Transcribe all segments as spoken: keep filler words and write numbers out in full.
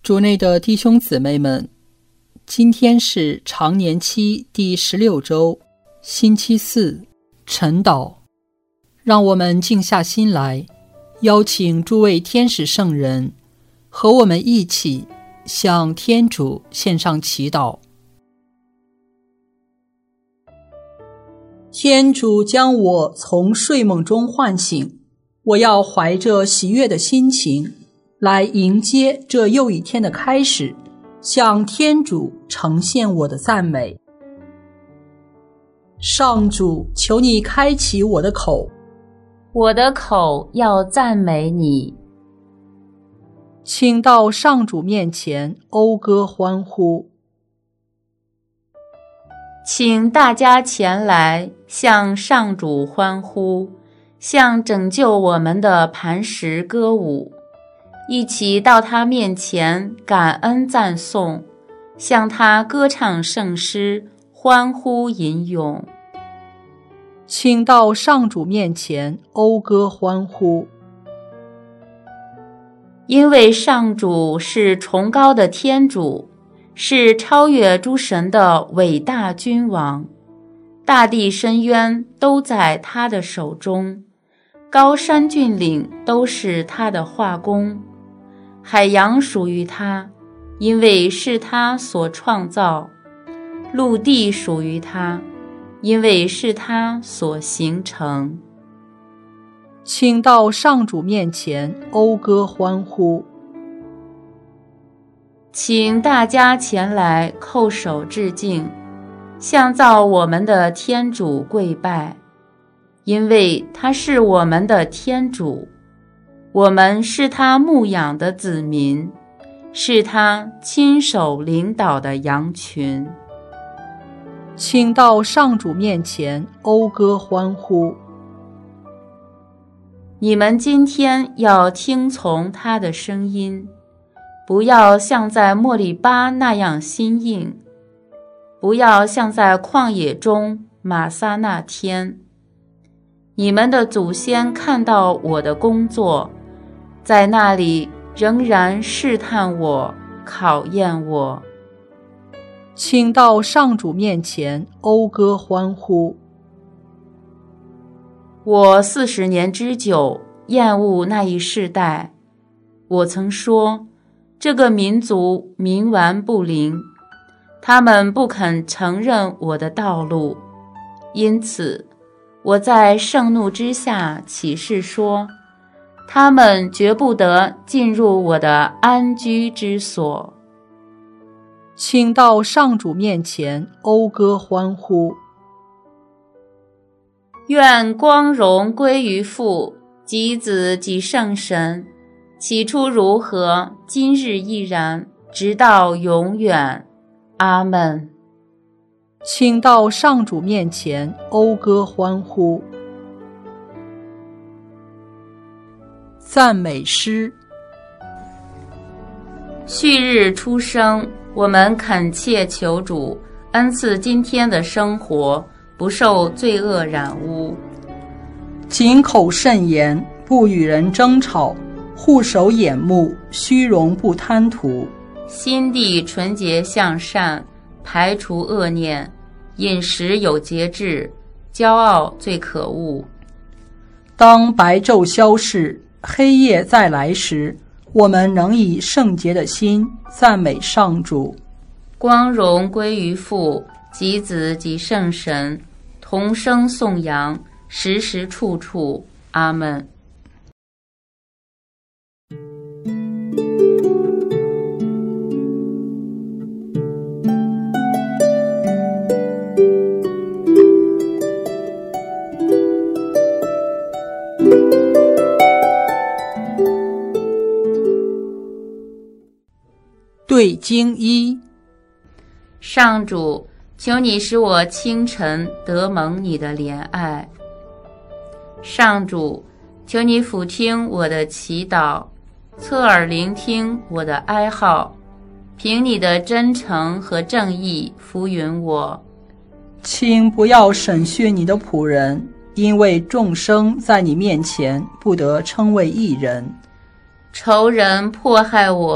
主内的弟兄姊妹们，今天是常年期第十六周，星期四，晨祷。让我们静下心来，邀请诸位天使圣人和我们一起向天主献上祈祷。天主将我从睡梦中唤醒，我要怀着喜悦的心情来迎接这又一天的开始，向天主呈现我的赞美。上主，求你开启我的口， 我的口要赞美你。 请到上主面前讴歌欢呼。 请大家前来向上主欢呼，向拯救我们的磐石歌舞，一起到他面前感恩赞颂，向他歌唱圣诗，欢呼吟咏。 请到上主面前讴歌欢呼。 因为上主是崇高的天主，是超越诸神的伟大君王，大地深渊都在他的手中，高山峻岭都是他的画工，海洋属于他，因为是他所创造；陆地属于他，因为是他所形成。 请到上主面前讴歌欢呼。 请大家前来叩首致敬，向造我们的天主跪拜，因为他是我们的天主，我们是他牧养的子民，是他亲手领导的羊群。 请到上主面前讴歌欢呼。 你们今天要听从他的声音，不要像在莫利巴那样心硬，不要像在旷野中玛撒那天。你们的祖先看到我的工作，在那里仍然试探我，考验我。 请到上主面前讴歌欢呼。 我四十年之久厌恶那一世代，我曾说，这个民族冥顽不灵，他们不肯承认我的道路，因此我在盛怒之下起誓说，他们绝不得进入我的安居之所。 请到上主面前讴歌欢呼。 愿光荣归于父及子及圣神，起初如何，今日亦然，直到永远。阿们。 请到上主面前讴歌欢呼。赞美诗。 旭日初升，我们恳切求主恩赐今天的生活不受罪恶染污， 谨口慎言，不与人争吵，护守眼目，虚荣不贪图， 心地纯洁向善，排除恶念，饮食有节制，骄傲最可恶。 当白昼消逝，黑夜再来时，我们能以圣洁的心赞美上主。 光荣归于父及子及圣神，同声颂扬，时时处处。阿们。 对经一。 上主，求你使我清晨得蒙你的怜爱。上主，求你俯听我的祈祷，侧耳聆听我的哀号，凭你的真诚和正义扶允我。 请不要审讯你的仆人，因为众生在你面前不得称为义人。 仇人迫害我，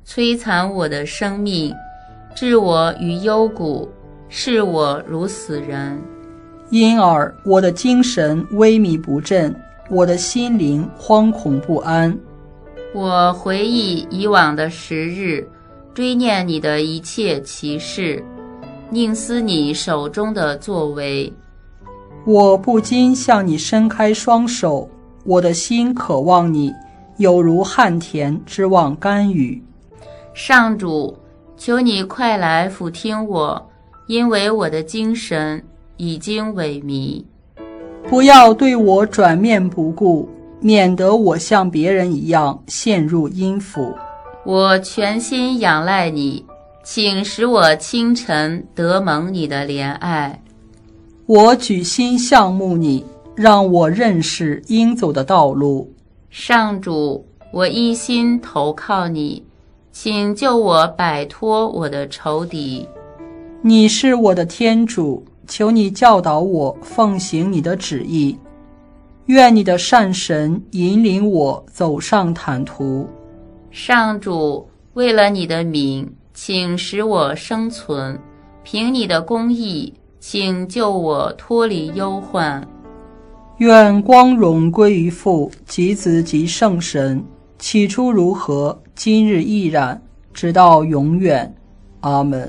摧残我的生命，置我于幽谷，视我如死人。 因而我的精神萎靡不振，我的心灵惶恐不安。 我回忆以往的时日，追念你的一切奇事，宁思你手中的作为。 我不禁向你伸开双手，我的心渴望你，有如旱田之望甘雨。 上主，求你快来俯听我，因为我的精神已经萎靡。 不要对我转面不顾，免得我像别人一样陷入阴府。 我全心仰赖你，请使我清晨得蒙你的怜爱。 我举心向慕你，让我认识应走的道路。 上主，我一心投靠你，请救我摆脱我的仇敌。 你是我的天主，求你教导我奉行你的旨意。愿你的善神引领我走上坦途。 上主，为了你的名，请使我生存，凭你的公义，请救我脱离忧患。 愿光荣归于父及子及圣神，起初如何，今日亦然，直到永远。阿们。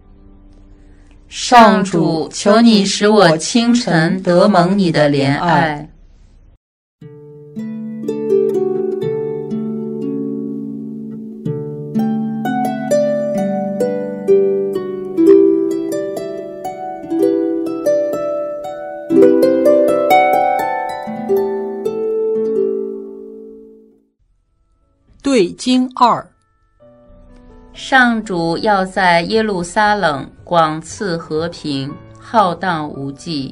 上主，求你使我清晨得蒙你的怜爱。 对经二。 上主要在耶路撒冷广赐和平，浩荡无际。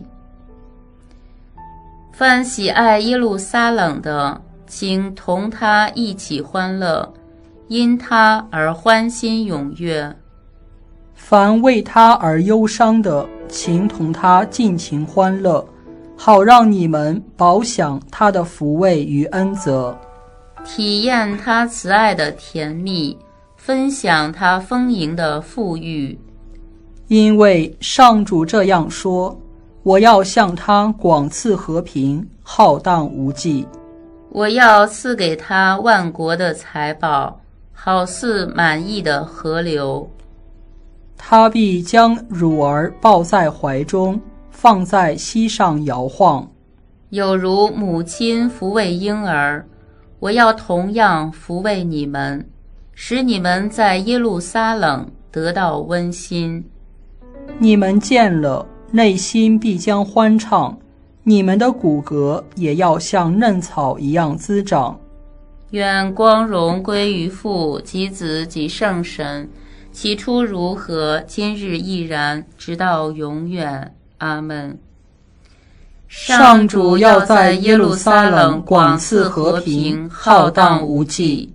凡喜爱耶路撒冷的，请同他一起欢乐，因他而欢欣踊跃。 凡为他而忧伤的，请同他尽情欢乐，好让你们饱享他的抚慰与恩泽， 体验他慈爱的甜蜜，分享他丰盈的富裕。 因为上主这样说，我要向他广赐和平，浩荡无际。 我要赐给他万国的财宝，好似满溢的河流。 他必将乳儿抱在怀中，放在膝上摇晃， 有如母亲抚慰婴儿。我要同样抚慰你们，使你们在耶路撒冷得到温馨。 你们见了，内心必将欢畅，你们的骨骼也要像嫩草一样滋长。 愿光荣归于父及子及圣神，起初如何，今日亦然，直到永远。阿们。 上主要在耶路撒冷广赐和平，浩荡无际。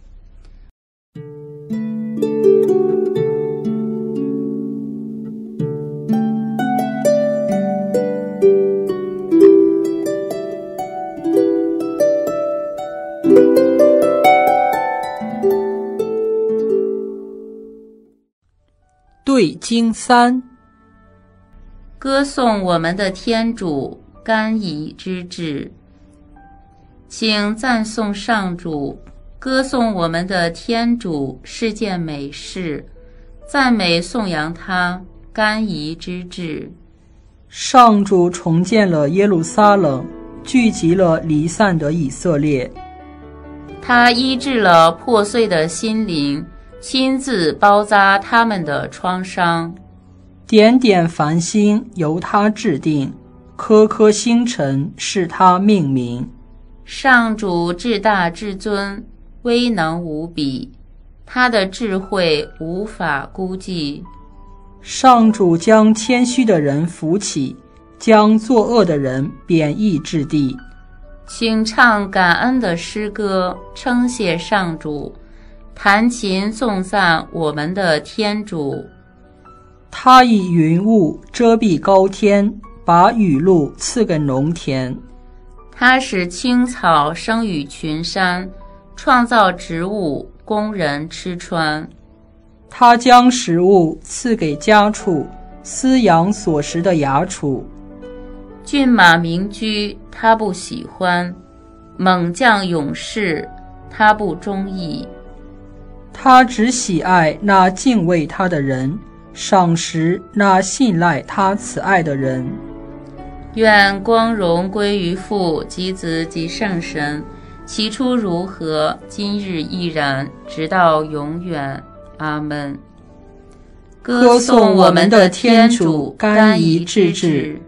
对经三。 歌颂我们的天主，甘饴之至。请赞颂上主，歌颂我们的天主是件美事，赞美颂扬他，甘饴之至。 上主重建了耶路撒冷，聚集了离散的以色列。 他医治了破碎的心灵，亲自包扎他们的创伤。 点点繁星由他制定，颗颗星辰是他命名。 上主至大至尊，威能无比，他的智慧无法估计。 上主将谦虚的人扶起，将作恶的人贬抑至地。 请唱感恩的诗歌，称谢上主，弹琴颂赞我们的天主。 他以云雾遮蔽高天，把雨露赐给农田。 他使青草生于群山，创造植物工人吃穿。 他将食物赐给家畜，饲养所食的衙畜。 骏马名驹，他不喜欢；猛将勇士，他不中意。 他只喜爱那敬畏他的人，赏识那信赖他慈爱的人。 愿光荣归于父及子及圣神，起初如何，今日亦然，直到永远。阿们。 歌颂我们的天主，甘饴至至。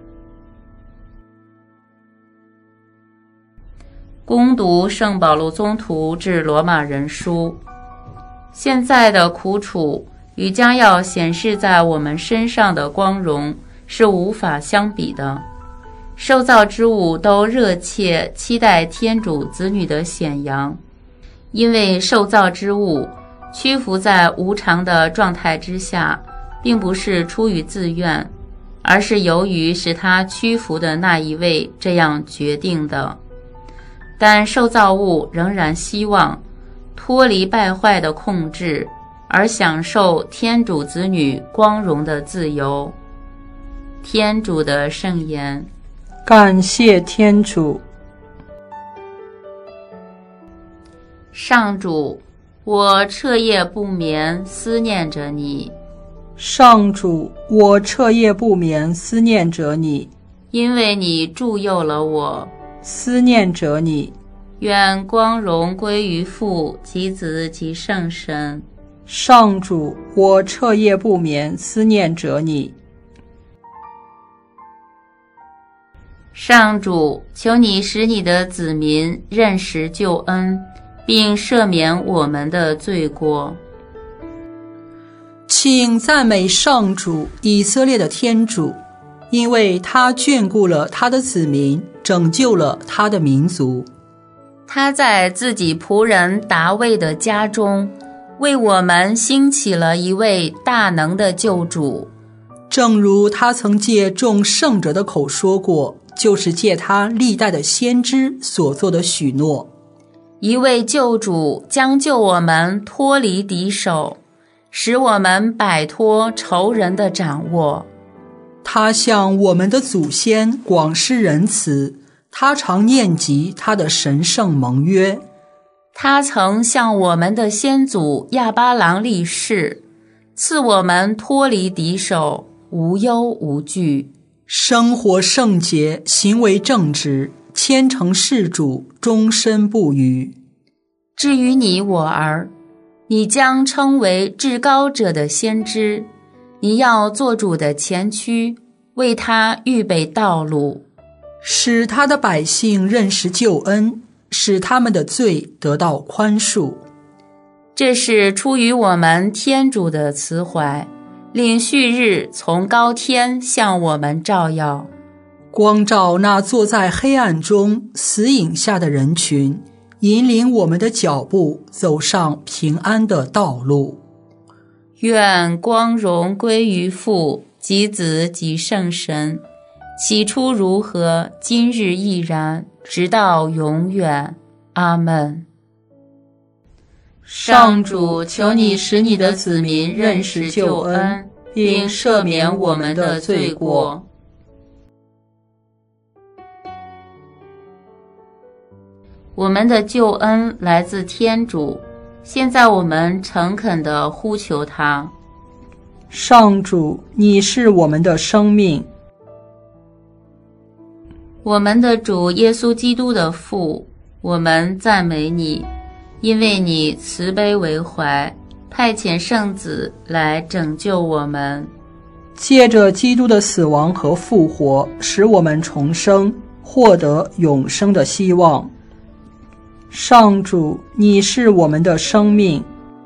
恭读圣保禄宗徒致罗马人书。现在的苦楚与将要显示在我们身上的光荣是无法相比的。受造之物都热切期待天主子女的显扬，因为受造之物屈服在无常的状态之下，并不是出于自愿，而是由于使他屈服的那一位这样决定的。但受造物仍然希望脱离败坏的控制，而享受天主子女光荣的自由。天主的圣言。 感谢天主。 上主，我彻夜不眠，思念着你。 上主，我彻夜不眠，思念着你， 因为你助佑了我。 思念着你。 愿光荣归于父及子及圣神。 上主，我彻夜不眠，思念着你。 上主，求你使你的子民认识救恩，并赦免我们的罪过。 请赞美上主，以色列的天主，因为他眷顾了他的子民，拯救了他的民族。 他在自己仆人达味的家中，为我们兴起了一位大能的救主。 正如他曾借众圣者的口说过，就是借他历代的先知所做的许诺。 一位救主将救我们脱离敌手，使我们摆脱仇人的掌握。 他向我们的祖先广施仁慈，他常念及他的神圣盟约。 他曾向我们的先祖亚巴郎立誓，赐我们脱离敌手，无忧无惧， 生活圣洁，行为正直，虔诚事主，终身不渝。 至于你我儿，你将称为至高者的先知，你要做主的前驱，为他预备道路， 使他的百姓认识救恩，使他们的罪得到宽恕。 这是出于我们天主的慈怀，令旭日从高天向我们照耀， 光照那坐在黑暗中死影下的人群，引领我们的脚步走上平安的道路。 愿光荣归于父及子及圣神，起初如何，今日亦然，直到永远。阿们。上主，求你使你的子民认识救恩，并赦免我们的罪过。我们的救恩来自天主，现在我们诚恳地呼求他。 上主，你是我们的生命。 我们的主耶稣基督的父，我们赞美你，因为你慈悲为怀，派遣圣子来拯救我们。 借着基督的死亡和复活，使我们重生，获得永生的希望。上主，你是我们的生命。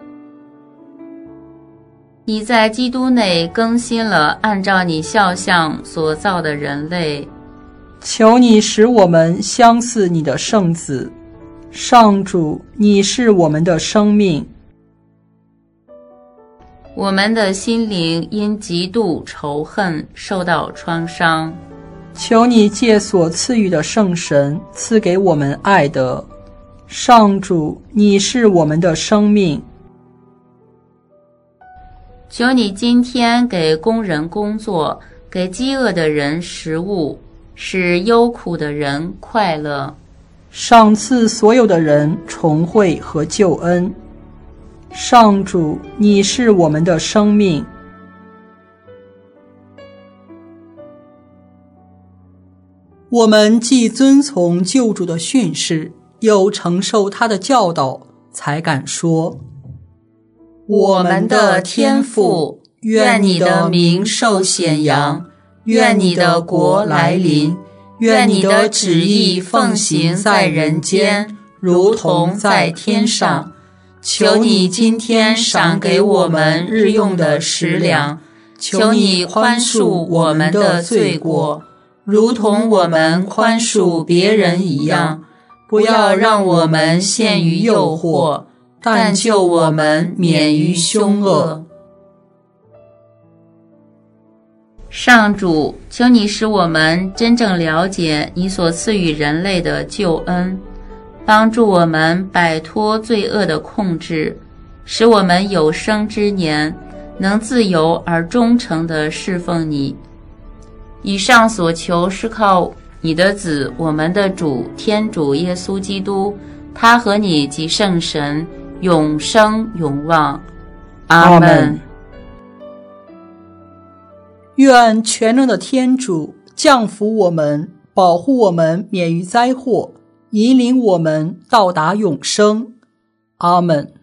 你在基督内更新了按照你肖像所造的人类， 求你使我们相似你的圣子。上主，你是我们的生命。 我们的心灵因极度仇恨受到创伤， 求你借所赐予的圣神赐给我们爱德。 上主，你是我们的生命。 求你今天给工人工作，给饥饿的人食物，使忧苦的人快乐。 赏赐所有的人重会和救恩。上主，你是我们的生命。我们既遵从救主的训示，又承受他的教导，才敢说： 我们的天父，愿你的名受显扬，愿你的国来临，愿你的旨意奉行在人间，如同在天上。求你今天赏给我们日用的食粮，求你宽恕我们的罪过，如同我们宽恕别人一样。不要让我们陷于诱惑，但救我们免于凶恶。上主，求你使我们真正了解你所赐予人类的救恩，帮助我们摆脱罪恶的控制，使我们有生之年能自由而忠诚地侍奉你。以上所求是靠你的子，我们的主天主耶稣基督，他和你及圣神永生永旺。阿们。 愿全能的天主降福我们，保护我们免于灾祸，引领我们到达永生。阿们。